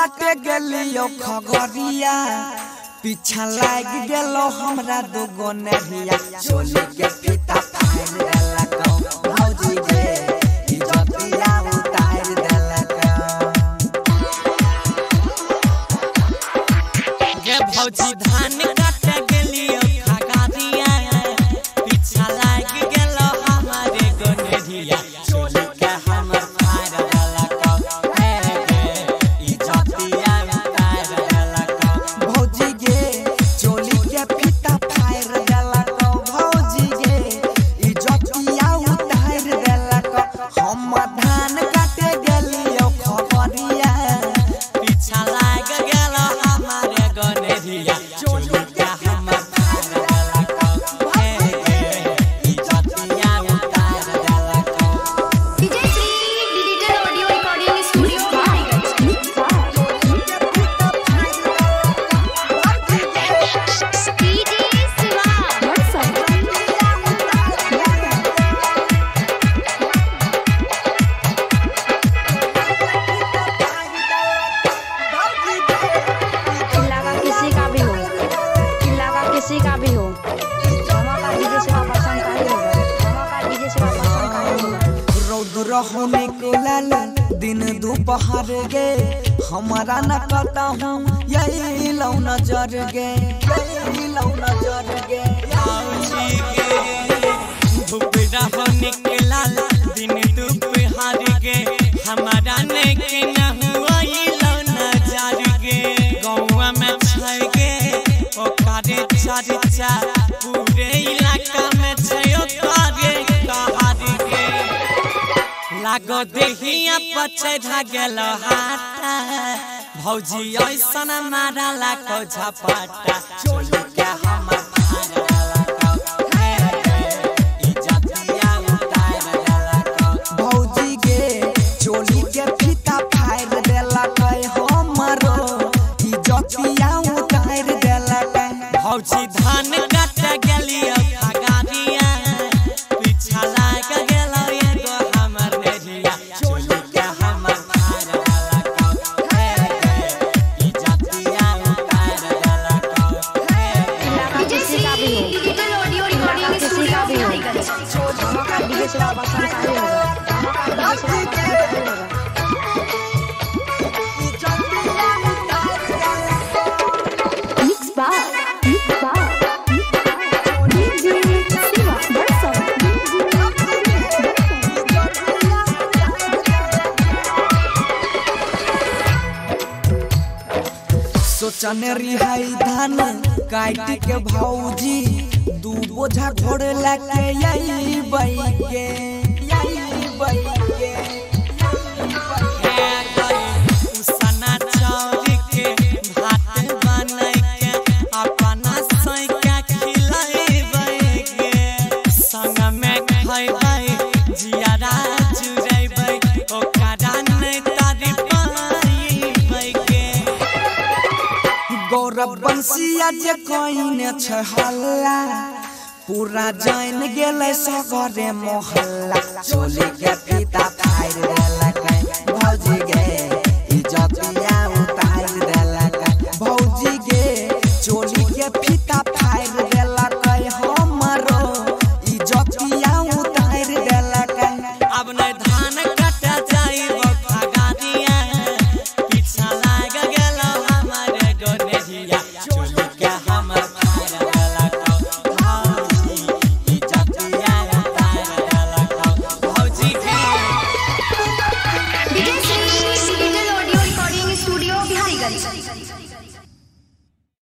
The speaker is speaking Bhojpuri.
काटे गेलियो खगरिया पीछा लाग गेलो हमरा दुगो नहिया चोली के फीता फाड़ देलक भौजी गे इज्जतिया उतार देलक गे भौजी धान काटे गेलियो खगरिया पीछा लाग गेलो हमारे गोनहिया चोली के हमर फाड़ देलक इज्जतिया उतार देलक भौजी गे चोली के फीता फाड़ देलक भौजी गे इज्जतिया उतार देलक हम धान काटे गेलियो खगरिया पीछा लाग गेलो हमारे गोनहिया चोली के हमर फाड़ देलक इज्जतिया उतार देलक DJ Shri digital audio recording studio DJ Shiva चिल्लावा किसी का भी हो, चिल्लावा किसी का भी हो, धमाका डीजे से पसंद का ही होगा, धमाका डीजे से पसंद का ही होगा। रौद्र होने को लाल दिन दोपहर गे हमारा न पता हूँ यही लो नजर गे यही लो नजर गे धूपरा होने के लाल दिन दोपहर गे हमारा नहीं न हुआ लो नजर गे गौवा में छै गे ओकारे चर्चा पूरे इलाका में छै ओकारे कहर गे लागो देहिया पर चढ़ा गेलो हाटा भौजी ऐसन मारा लाको झपाटा चोली के हमर फाड़ देलक इज्जतिया उतार देलक भौजी गे चोली के फीता फाड़ देलक हमरो इज्जतिया उतार देलक भौजी धान काट गेलियो खगरिया पीछा लाग गेलो एगो हमर नहिया चोली के हमर फाड़ देलक इज्जतिया उतार देलक चिल्लावा किसी का भी हो, डिजिटल ऑडियो रिकॉर्डिंग किसी का भी हो, स्टूडियो धमाका डीजे से पसंद का ही होगा, धमाका डीजे से पसंद का ही होगा। Mix bar, DJ Shiva सोचन रिहाई धान काट के भौजी दू बोझा घोड़ लाके यही बैगे यही बैगे उसना चाउर के भात बनाई के अपना सैका खिलाइबै गे संग में खइबै जियारा जुरैबै ओकरा नहीं तारीफ गे गौरव बंसिया जे कोइने छ हल्ला पूरा जान गेलै सगरे मोहल्ला चोली के फीता फाड़ देलक भौजी गे इज्जतिया उतार देलक भौजी गे चोली के फीता फाड़ देलक हमरो इज्जतिया उतार देलक अब नहीं धान